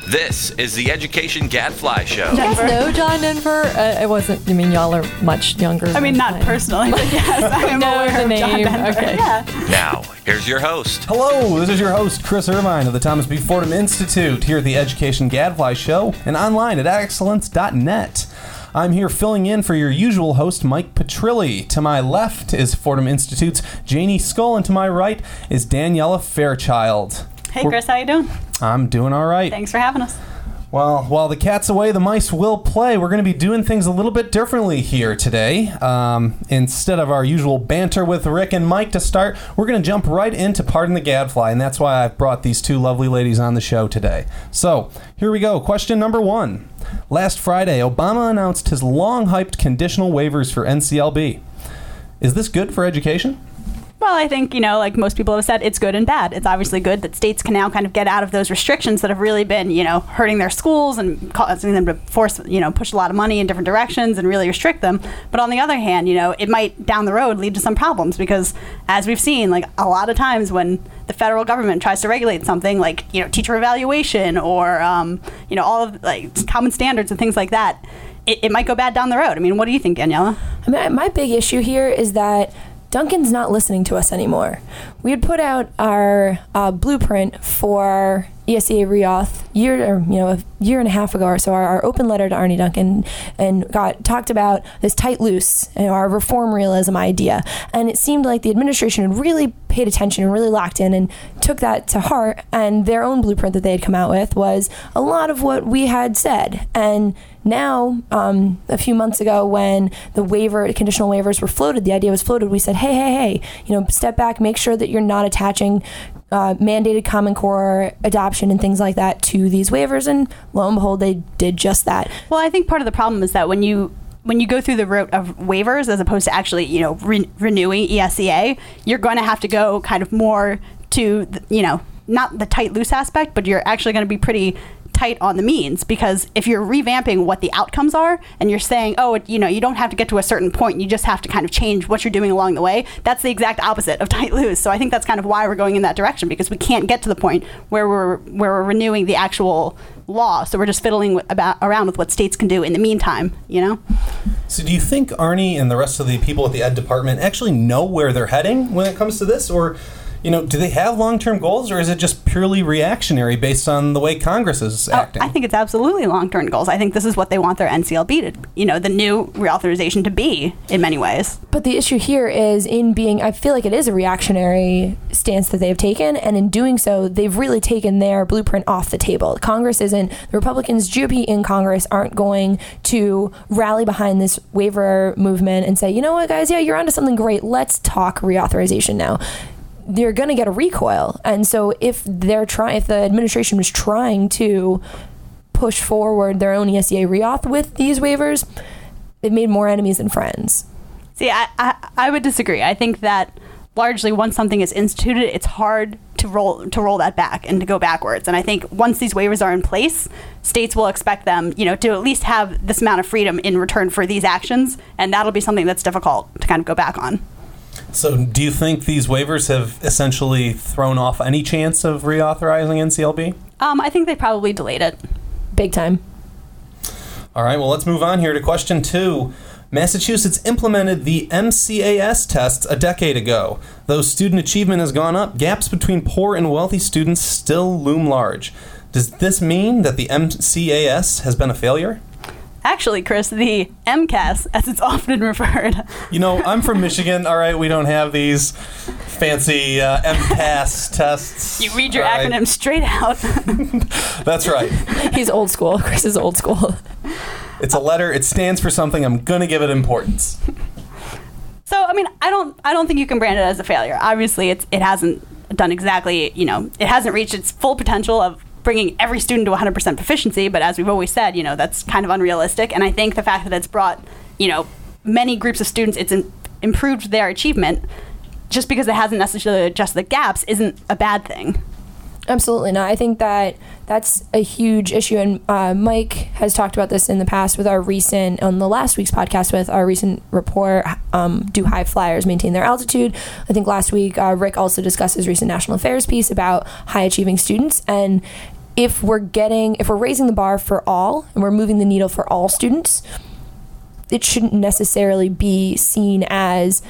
This is the Education Gadfly Show. You guys know John Denver? It wasn't, y'all are much younger. I mean, not personally, but yes, I am aware of John Denver. Okay. Yeah. Now, here's your host. Hello, this is your host, Chris Irvine of the Thomas B. Fordham Institute, here at the Education Gadfly Show and online at excellence.net. I'm here filling in for your usual host, Mike Petrilli. To my left is Fordham Institute's Janie Skull, and to my right is Daniela Fairchild. Hey, Chris, how you doing? I'm doing all right. Thanks for having us. Well, while the cat's away, the mice will play. We're going to be doing things a little bit differently here today. Instead of our usual banter with Rick and Mike to start, we're going to jump right into Pardon the Gadfly, and that's why I've brought these two lovely ladies on the show today. So, here we go. Question number 1. Last Friday, Obama announced his long-hyped conditional waivers for NCLB. Is this good for education? Well, I think, like most people have said, it's good and bad. It's obviously good that states can now kind of get out of those restrictions that have really been, hurting their schools and causing them to push a lot of money in different directions and really restrict them. But on the other hand, it might down the road lead to some problems because, as we've seen, like a lot of times when the federal government tries to regulate something like, teacher evaluation or, all of like common standards and things like that, it might go bad down the road. I mean, what do you think, Daniela? I mean, my big issue here is that Duncan's not listening to us anymore. We had put out our blueprint for ESEA Reauth a year and a half ago or so, our open letter to Arne Duncan, and talked about this tight loose, our reform realism idea. And it seemed like the administration had really paid attention and really locked in and took that to heart, and their own blueprint that they had come out with was a lot of what we had said. And now, a few months ago, when the conditional waivers were floated, the idea was floated, we said, hey, step back, make sure that you're not attaching mandated Common Core adoption and things like that to these waivers, and lo and behold, they did just that. Well, I think part of the problem is that when you go through the route of waivers as opposed to actually, renewing ESEA, you're going to have to go kind of more to, not the tight loose aspect, but you're actually going to be pretty tight on the means, because if you're revamping what the outcomes are and you're saying, you don't have to get to a certain point, you just have to kind of change what you're doing along the way, that's the exact opposite of tight loose. So I think that's kind of why we're going in that direction, because we can't get to the point where we're renewing the actual law. So we're just fiddling around with what states can do in the meantime, So do you think Arne and the rest of the people at the Ed Department actually know where they're heading when it comes to this? Or do they have long-term goals, or is it just purely reactionary based on the way Congress is acting? I think it's absolutely long-term goals. I think this is what they want their NCLB to, the new reauthorization to be in many ways. But the issue here is I feel like it is a reactionary stance that they've taken, and in doing so, they've really taken their blueprint off the table. The Republicans, GOP in Congress aren't going to rally behind this waiver movement and say, you know what, guys, yeah, you're onto something great. Let's talk reauthorization now. They're going to get a recoil. And so if the administration was trying to push forward their own ESEA reauth with these waivers, they've made more enemies than friends. See, I would disagree. I think that largely once something is instituted, it's hard to roll that back and to go backwards. And I think once these waivers are in place, states will expect them, to at least have this amount of freedom in return for these actions. And that'll be something that's difficult to kind of go back on. So do you think these waivers have essentially thrown off any chance of reauthorizing NCLB? I think they probably delayed it. Big time. All right, well, let's move on here to question 2. Massachusetts implemented the MCAS tests a decade ago. Though student achievement has gone up, gaps between poor and wealthy students still loom large. Does this mean that the MCAS has been a failure? Actually, Chris, the MCAS, as it's often referred. I'm from Michigan. All right, we don't have these fancy MCAS tests. You read your acronym straight out. That's right. He's old school. Chris is old school. It's a letter. It stands for something. I'm going to give it importance. So, I mean, I don't think you can brand it as a failure. Obviously, it hasn't done exactly, it hasn't reached its full potential of bringing every student to 100% proficiency, but as we've always said, that's kind of unrealistic. And I think the fact that it's brought, many groups of students, it's improved their achievement, just because it hasn't necessarily adjusted the gaps, isn't a bad thing. Absolutely not. I think that that's a huge issue, and Mike has talked about this in the past with on the last week's podcast with our recent report, Do High Flyers Maintain Their Altitude? I think last week Rick also discussed his recent national affairs piece about high achieving students, and if we're raising the bar for all and we're moving the needle for all students, it shouldn't necessarily be seen as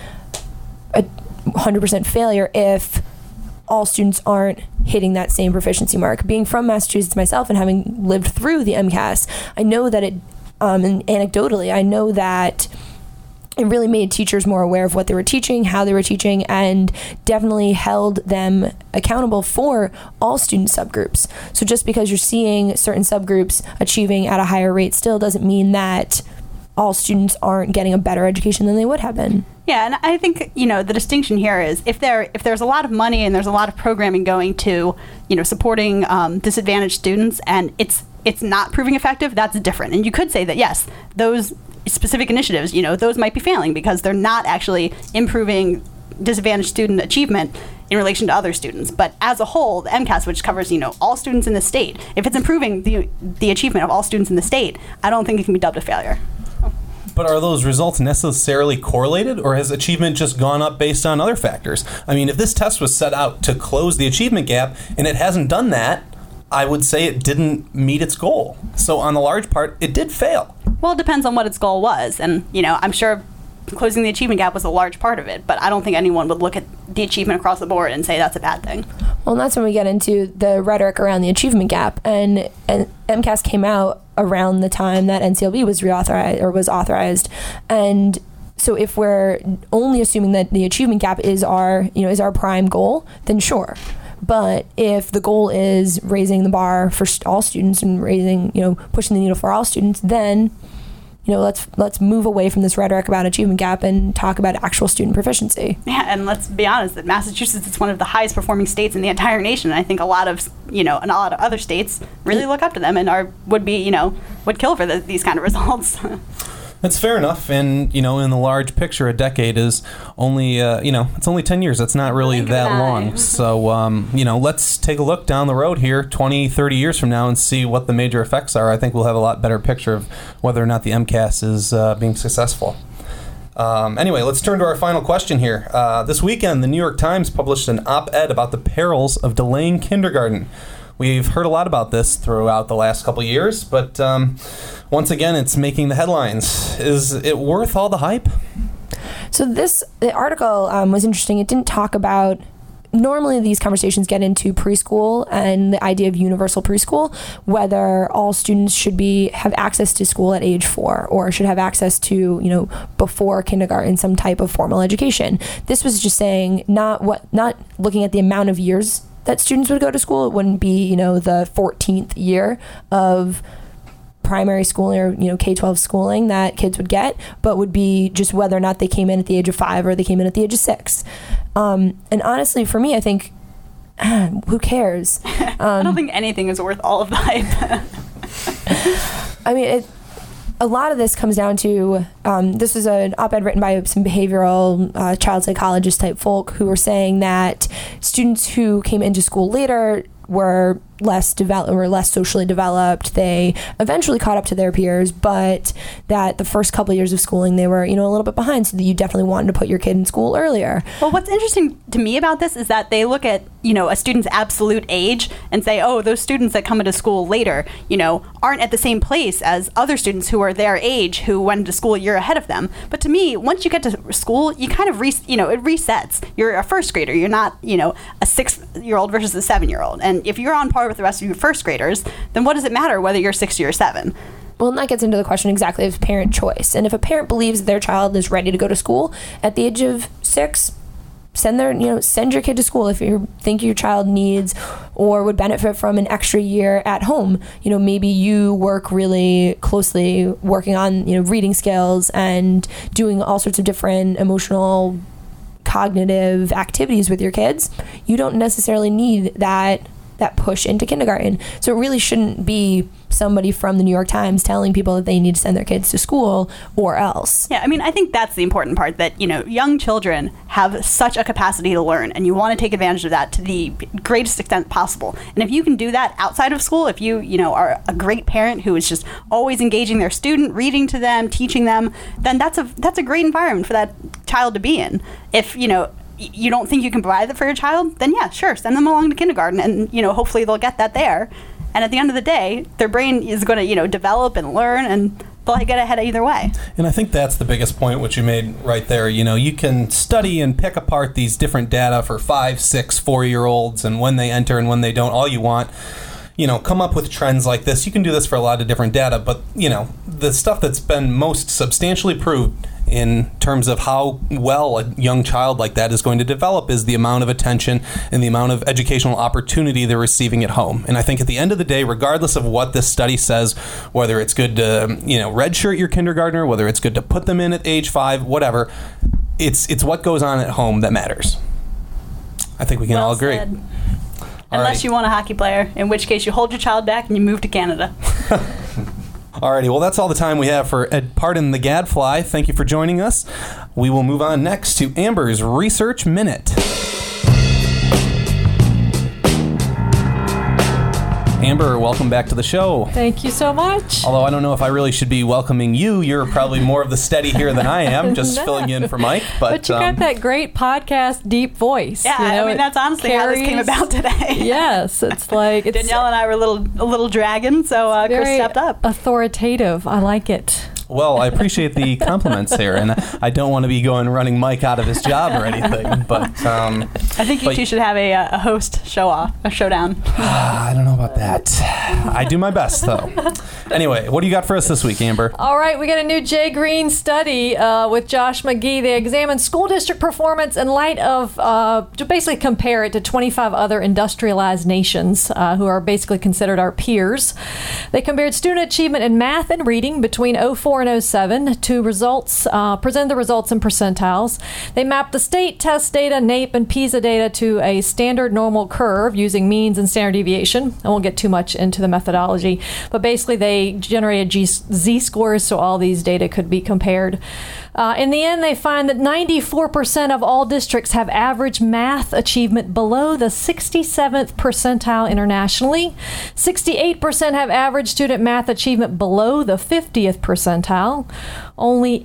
a 100% failure if all students aren't hitting that same proficiency mark. Being from Massachusetts myself and having lived through the MCAS, I know that and anecdotally, I know that it really made teachers more aware of what they were teaching, how they were teaching, and definitely held them accountable for all student subgroups. So just because you're seeing certain subgroups achieving at a higher rate still doesn't mean that all students aren't getting a better education than they would have been. Yeah, and I think, the distinction here is if there's a lot of money and there's a lot of programming going to, supporting disadvantaged students and it's not proving effective, that's different. And you could say that, yes, those specific initiatives, those might be failing because they're not actually improving disadvantaged student achievement in relation to other students. But as a whole, the MCAS, which covers, all students in the state, if it's improving the achievement of all students in the state, I don't think it can be dubbed a failure. But are those results necessarily correlated, or has achievement just gone up based on other factors? I mean, if this test was set out to close the achievement gap and it hasn't done that, I would say it didn't meet its goal. So on the large part, it did fail. Well, it depends on what its goal was. And, I'm sure closing the achievement gap was a large part of it, but I don't think anyone would look at the achievement across the board and say that's a bad thing. Well, and that's when we get into the rhetoric around the achievement gap. And MCAS came out around the time that NCLB was authorized. And so if we're only assuming that the achievement gap is our prime goal, then sure. But if the goal is raising the bar for all students and pushing the needle for all students, then let's move away from this rhetoric about achievement gap and talk about actual student proficiency. Yeah, and let's be honest that Massachusetts is one of the highest performing states in the entire nation. And I think a lot of other states really look up to them and would kill for these kind of results. That's fair enough, and in the large picture, a decade is only it's only 10 years. That's not really that long. So let's take a look down the road here 20, 30 years from now and see what the major effects are. I think we'll have a lot better picture of whether or not the MCAS is being successful. Anyway, let's turn to our final question here. This weekend, the New York Times published an op-ed about the perils of delaying kindergarten. We've heard a lot about this throughout the last couple of years, but once again, it's making the headlines. Is it worth all the hype? So the article was interesting. It didn't talk about, normally these conversations get into preschool and the idea of universal preschool, whether all students should have access to school at age 4 or should have access to, before kindergarten, some type of formal education. This was just saying not looking at the amount of years that students would go to school. It wouldn't be, the 14th year of primary schooling or, K-12 schooling that kids would get, but would be just whether or not they came in at the age of 5 or they came in at the age of 6. And honestly, for me, I think, who cares? I don't think anything is worth all of the hype. I mean, a lot of this comes down to, this was an op-ed written by some behavioral child psychologist type folk who were saying that students who came into school later were less socially developed. They eventually caught up to their peers, but that the first couple of years of schooling, they were, a little bit behind, so that you definitely wanted to put your kid in school earlier. Well, what's interesting to me about this is that they look at, a student's absolute age and say, oh, those students that come into school later, aren't at the same place as other students who are their age who went to school a year ahead of them. But to me, once you get to school, you kind of, it resets. You're a first grader. You're not, a 6-year-old versus a 7-year-old. And if you're on par with the rest of your first graders, then what does it matter whether you're 6 or 7? Well, and that gets into the question exactly of parent choice. And if a parent believes their child is ready to go to school at the age of 6, send your kid to school. If you think your child needs or would benefit from an extra year at home, maybe you work really closely working on, reading skills and doing all sorts of different emotional, cognitive activities with your kids. You don't necessarily need that push into kindergarten. So it really shouldn't be somebody from the New York Times telling people that they need to send their kids to school or else. Yeah, I mean, I think that's the important part, that, young children have such a capacity to learn, and you want to take advantage of that to the greatest extent possible. And if you can do that outside of school, if you, are a great parent who is just always engaging their student, reading to them, teaching them, then that's a great environment for that child to be in. If, you don't think you can provide that for your child, then yeah, sure, send them along to kindergarten, and hopefully they'll get that there. And at the end of the day, their brain is going to, develop and learn, and they'll get ahead either way. And I think that's the biggest point, which you made right there. You can study and pick apart these different data for 5, 6, 4-year-olds and when they enter and when they don't, all you want. Come up with trends like this. You can do this for a lot of different data, but, the stuff that's been most substantially proved in terms of how well a young child like that is going to develop is the amount of attention and the amount of educational opportunity they're receiving at home. And I think at the end of the day, regardless of what this study says, whether it's good to, redshirt your kindergartner, whether it's good to put them in at age 5, whatever, it's what goes on at home that matters. I think we can all agree. Said. Unless you want a hockey player, in which case you hold your child back and you move to Canada. Alrighty, well, that's all the time we have for Pardon the Gadfly. Thank you for joining us. We will move on next to Amber's Research Minute. Amber, welcome back to the show. Thank you so much. Although I don't know if I really should be welcoming you. You're probably more of the steady here than I am, just filling in for Mike. But you got that great podcast deep voice. Yeah, that's honestly how this came about today. Yes, it's like... Danielle and I were a little dragon, so Chris stepped up. Authoritative. I like it. Well, I appreciate the compliments here, and I don't want to be running Mike out of his job or anything, but... I think you two should have a host showdown. I don't know about that. I do my best, though. Anyway, what do you got for us this week, Amber? All right, we got a new Jay Green study with Josh McGee. They examined school district performance in light of, to basically compare it to 25 other industrialized nations who are basically considered our peers. They compared student achievement in math and reading between 2004 and 2007 to results, present the results in percentiles. They mapped the state test data, NAEP, and PISA data to a standard normal curve using means and standard deviation. I won't get too much into the methodology, but basically they generated Z-scores so all these data could be compared. In the end, they find that 94% of all districts have average math achievement below the 67th percentile internationally. 68% have average student math achievement below the 50th percentile. Only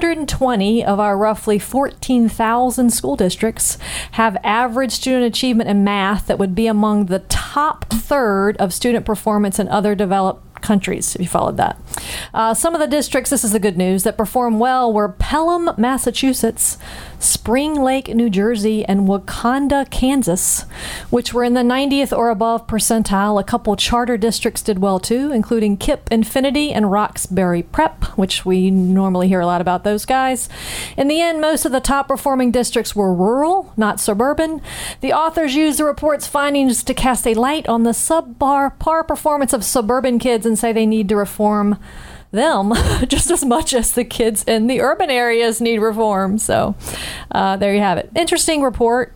820 of our roughly 14,000 school districts have average student achievement in math that would be among the top third of student performance in other developed countries, if you followed that. Some of the districts, this is the good news, that perform well were Pelham, Massachusetts, Spring Lake, New Jersey, and Wakanda, Kansas, which were in the 90th or above percentile. A couple charter districts did well too, including KIPP Infinity and Roxbury Prep, which we normally hear a lot about those guys. In the end, most of the top performing districts were rural, not suburban. The authors used the report's findings to cast a light on the subpar performance of suburban kids and say they need to reform them just as much as the kids in the urban areas need reform. So there you have it. Interesting report.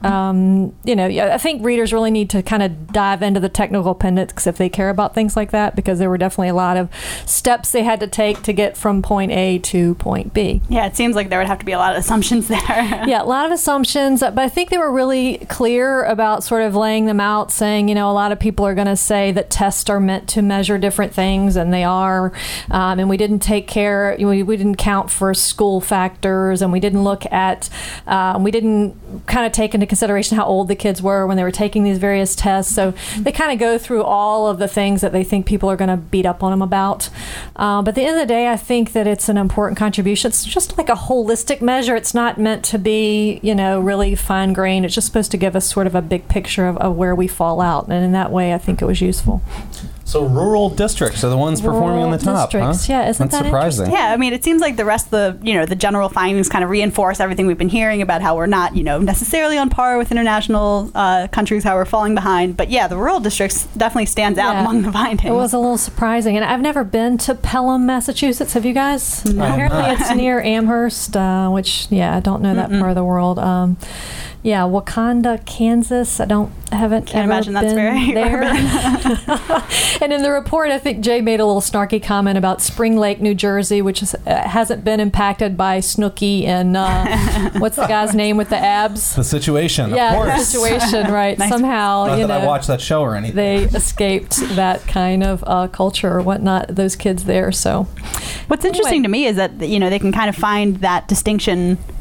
I think readers really need to kind of dive into the technical appendix if they care about things like that, because there were definitely a lot of steps they had to take to get from point A to point B. Yeah, it seems like there would have to be a lot of assumptions there. Yeah, a lot of assumptions, but I think they were really clear about sort of laying them out, saying, a lot of people are going to say that tests are meant to measure different things, and they are. And we didn't take care, we didn't count for school factors, and we didn't look at, we didn't kind of take into consideration how old the kids were when they were taking these various tests. So they kind of go through all of the things that they think people are going to beat up on them about. But at the end of the day, I think that it's an important contribution. It's just like a holistic measure. It's not meant to be, really fine-grained. It's just supposed to give us sort of a big picture of where we fall out. And in that way, I think it was useful. So rural districts are the ones performing on the top, districts, huh? Yeah, isn't that surprising? Yeah, I mean, it seems like the rest of the general findings kind of reinforce everything we've been hearing about how we're not, necessarily on par with international countries, how we're falling behind. But yeah, the rural districts definitely stands out among the findings. It was a little surprising, and I've never been to Pelham, Massachusetts. Have you guys? No. Apparently, it's near Amherst, which I don't know that part of the world. Yeah, Wakanda, Kansas. Haven't Can't ever imagine that's been very there. And in the report, I think Jay made a little snarky comment about Spring Lake, New Jersey, which hasn't been impacted by Snooki and what's the guy's name with the abs? The Situation, yeah, of course. The Situation, right? Nice. Somehow, Not that I watched that show or anything. they escaped that kind of culture or whatnot. Those kids there. So, what's interesting to me is that they can kind of find that distinction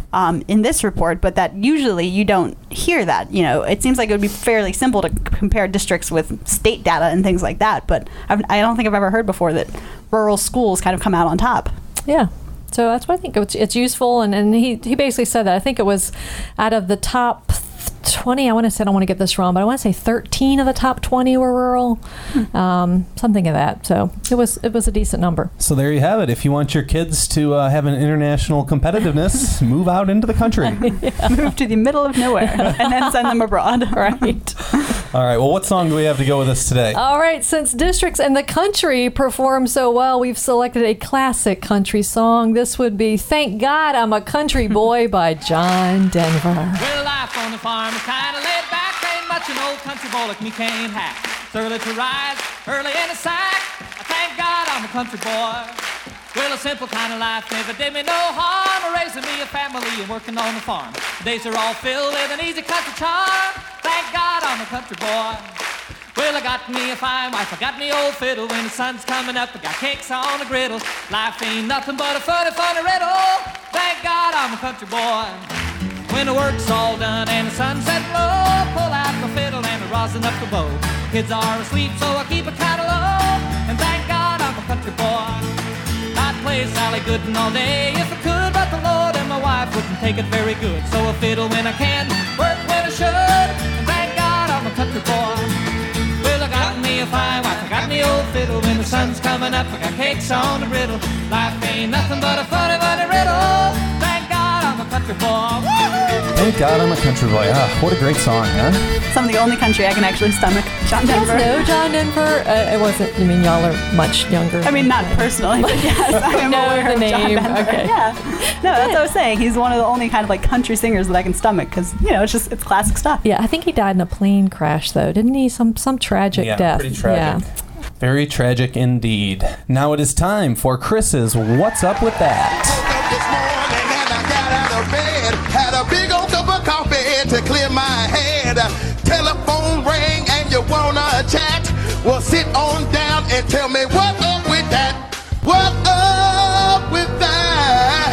in this report, but that usually you don't hear that. You know, it seems like it would be fairly simple to compare districts with state data and things like that, but I don't think I've ever heard before that rural schools kind of come out on top. Yeah. So that's why I think it's useful. And he basically said that. I think it was out of the top 20, I don't want to get this wrong, but I want to say 13 of the top 20 were rural, something of that. So it was a decent number. So there you have it. If you want your kids to have an international competitiveness, move out into the country. Move to the middle of nowhere and then send them abroad. Right. All right. Well, what song do we have to go with us today? All right. Since districts in the country perform so well, we've selected a classic country song. This would be "Thank God I'm a Country Boy" by John Denver. Well, life on the farm is kind of laid back. Ain't much an old country boy like me can't hack. It's early to rise, early in the sack. Thank God I'm a country boy. Well, a simple kind of life never did me no harm. Raising me a family and working on the farm. The days are all filled with an easy country charm. Thank God I'm a country boy. Well, I got me a fine wife, I got me old fiddle. When the sun's coming up, I got cakes on the griddle. Life ain't nothing but a funny, funny riddle. Thank God I'm a country boy. When the work's all done and the sunset low, pull out my fiddle and I rosin up the bow. Kids are asleep, so I keep it kind of low. And thank God I'm a country boy. I'd play Sally Gooden all day if I could, but the Lord and my wife wouldn't take it very good. So I fiddle when I can, work when I should. And thank God I'm a country boy. Well, I got me a fine wife, I got me old fiddle. When the sun's coming up, I got cakes on the griddle. Life ain't nothing but a funny, funny riddle. Thank God I'm a country boy. Woo-hoo! Thank God I'm a country boy. Ah, what a great song, huh? Some of the only country I can actually stomach. John Denver. No, John Denver. It wasn't. You mean y'all are much younger? I mean, not personally, but yes, I am know aware the of John name. Denver. Okay. Yeah. No, that's what I was saying. He's one of the only kind of like country singers that I can stomach because, you know, it's classic stuff. Yeah, I think he died in a plane crash, though, didn't he? Some tragic death. Pretty tragic. Yeah. Very tragic indeed. Now it is time for Chris's What's Up With That? This morning and I got out of bed, had a big old cup of coffee to clear my head. Telephone rang and you wanna chat? Well, sit on down and tell me what up with that? What up with that?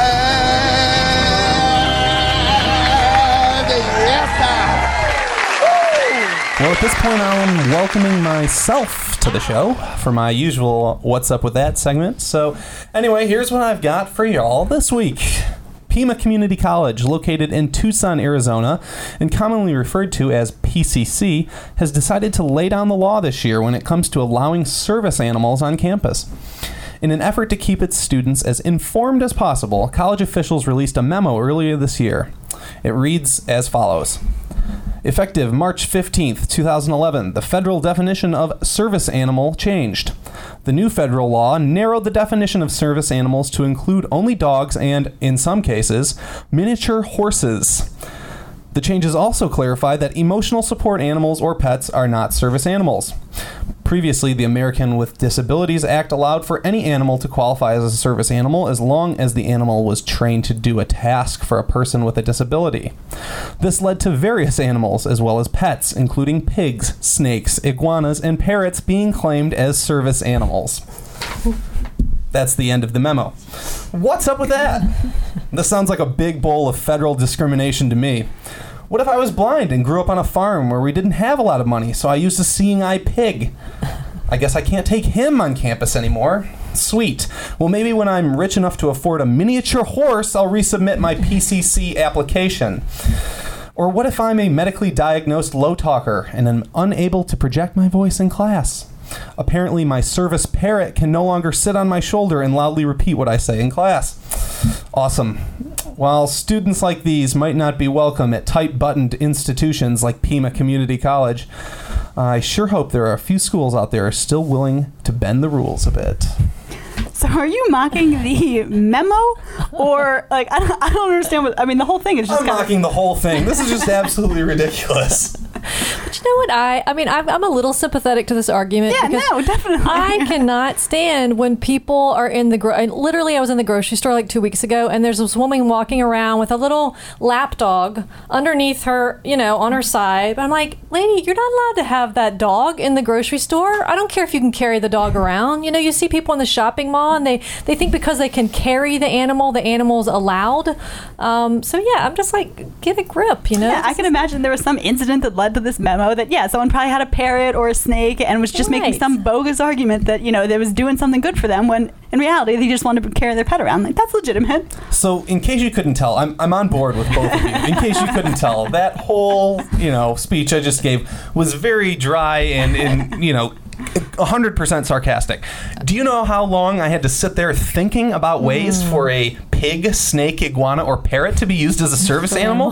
Yes, sir. Well, at this point, I'm welcoming myself to the show for my usual What's Up With That segment. So, anyway, here's what I've got for y'all this week. Pima Community College, located in Tucson, Arizona, and commonly referred to as PCC, has decided to lay down the law this year when it comes to allowing service animals on campus. In an effort to keep its students as informed as possible, college officials released a memo earlier this year. It reads as follows. Effective March 15th, 2011, the federal definition of service animal changed. The new federal law narrowed the definition of service animals to include only dogs and, in some cases, miniature horses. The changes also clarified that emotional support animals or pets are not service animals. Previously, the American with Disabilities Act allowed for any animal to qualify as a service animal as long as the animal was trained to do a task for a person with a disability. This led to various animals as well as pets, including pigs, snakes, iguanas, and parrots being claimed as service animals. That's the end of the memo. What's up with that? This sounds like a big bowl of federal discrimination to me. What if I was blind and grew up on a farm where we didn't have a lot of money, so I used a seeing eye pig? I guess I can't take him on campus anymore. Sweet. Well, maybe when I'm rich enough to afford a miniature horse, I'll resubmit my PCC application. Or what if I'm a medically diagnosed low talker and am unable to project my voice in class? Apparently, my service parrot can no longer sit on my shoulder and loudly repeat what I say in class. Awesome. While students like these might not be welcome at tight-buttoned institutions like Pima Community College, I sure hope there are a few schools out there still willing to bend the rules a bit. So are you mocking the memo? Or, like, I don't understand what... I mean, the whole thing is just I'm mocking the whole thing. This is just absolutely ridiculous. But know what I mean, I'm a little sympathetic to this argument. Yeah, because no, definitely. I cannot stand when people are in the literally, I was in the grocery store like 2 weeks ago, and there's this woman walking around with a little lap dog underneath her, on her side. But I'm like, lady, you're not allowed to have that dog in the grocery store. I don't care if you can carry the dog around. You see people in the shopping mall, and they think because they can carry the animal's allowed. So yeah, I'm just like, get a grip, Yeah, I can imagine there was some incident that led to this memo that, someone probably had a parrot or a snake and was just making some bogus argument that, they was doing something good for them when in reality they just wanted to carry their pet around. Like, that's legitimate. So in case you couldn't tell, I'm on board with both of you. In case you couldn't tell, that whole, speech I just gave was very dry and 100% sarcastic. Do you know how long I had to sit there thinking about ways for a pig, snake, iguana, or parrot to be used as a service animal?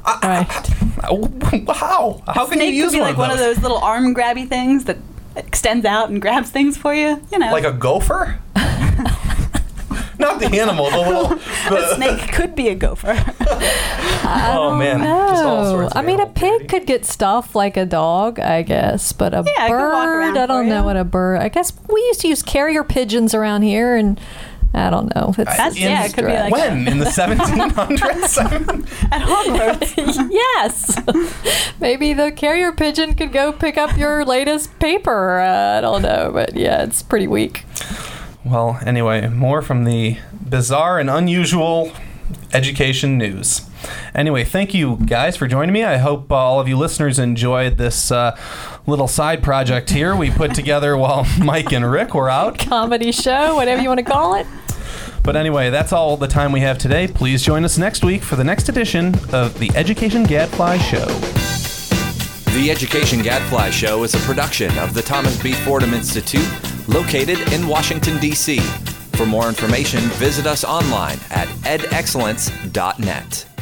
How? How can you use one of those? Like one of those little arm grabby things that extends out and grabs things for you. Like a gopher? Not the animal, the little... A snake could be a gopher. Oh, man. Just all sorts of a pig could get stuff like a dog, I guess. But a bird, I don't know what a bird... I guess we used to use carrier pigeons around here, and I don't know. It could be like... When? In the 1700s? At Hogwarts. Yes. Maybe the carrier pigeon could go pick up your latest paper. I don't know, but yeah, it's pretty weak. Well, anyway, more from the bizarre and unusual education news. Anyway, thank you guys for joining me. I hope all of you listeners enjoyed this little side project here we put together while Mike and Rick were out. Comedy show, whatever you want to call it. But anyway, that's all the time we have today. Please join us next week for the next edition of the Education Gadfly Show. The Education Gadfly Show is a production of the Thomas B. Fordham Institute, located in Washington, D.C. For more information, visit us online at edexcellence.net.